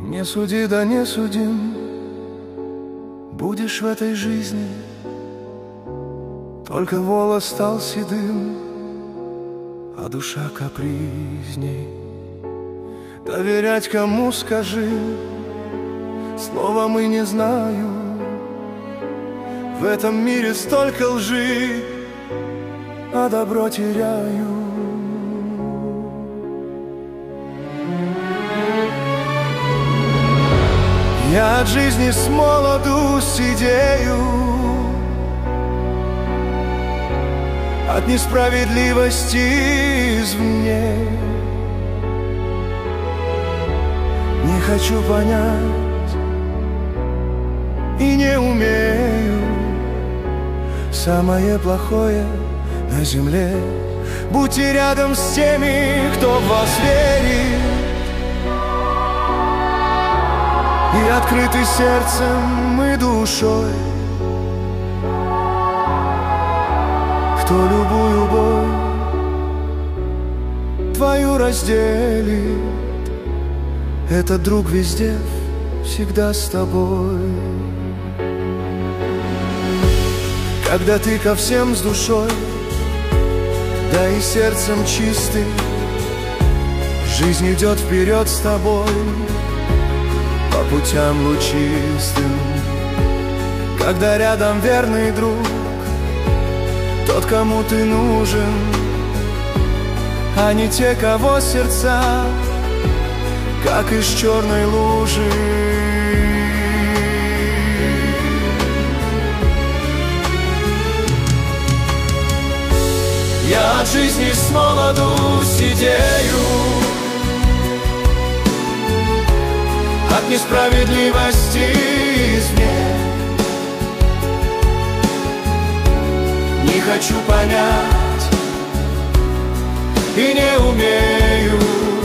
Не суди, да не судим, будешь в этой жизни, только волос стал седым, а душа капризней. Доверять кому, скажи, слова мы не знаю. В этом мире столько лжи, а добро теряю. Я от жизни с молоду сидею, от несправедливости извне. Не хочу понять и не умею. Самое плохое на земле — будьте рядом с теми, кто в вас верит, и открыты сердцем и душой, кто любую боль твою разделит. Этот друг везде, всегда с тобой. Когда ты ко всем с душой, да и сердцем чистым, жизнь идет вперед с тобой по путям лучистым. Когда рядом верный друг, тот, кому ты нужен, а не те, кого сердца как из черной лужи. Я от жизни с молоду сидею, от несправедливости извне. Не хочу понять и не умею.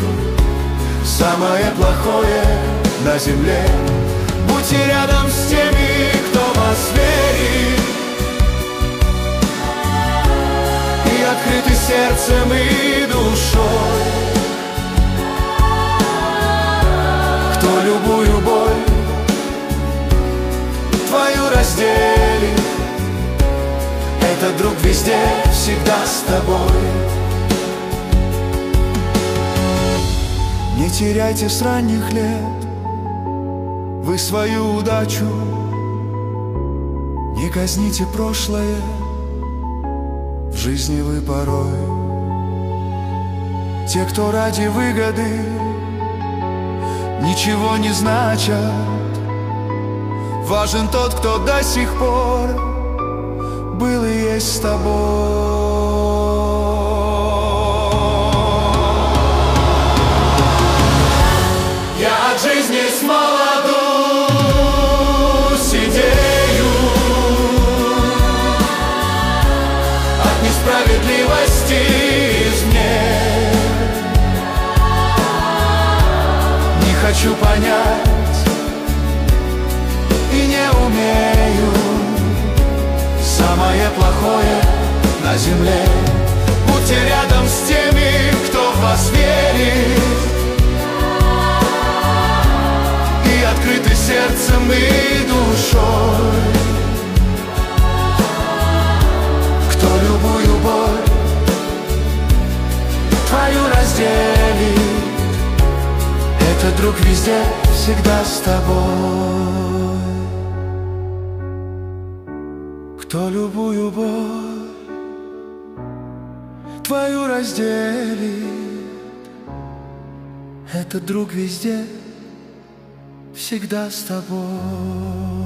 Самое плохое на земле — будьте рядом с теми, кто в вас верит, и открыты сердцем и душой, кто любую боль твою разделит. Этот друг везде, всегда с тобой. Не теряйте с ранних лет вы свою удачу, не казните прошлое, в жизни вы порой. Те, кто ради выгоды ничего не значат, важен тот, кто до сих пор был и есть с тобой. Я от жизни с молоду сидею, от несправедливости извне. Не хочу понять и не умею. Самое плохое на земле — будьте рядом с теми, кто в вас верит, и открыты сердцем и душой, кто любую боль твою разделит. Этот друг везде, всегда с тобой, кто любую боль твою разделит. Этот друг везде, всегда с тобой.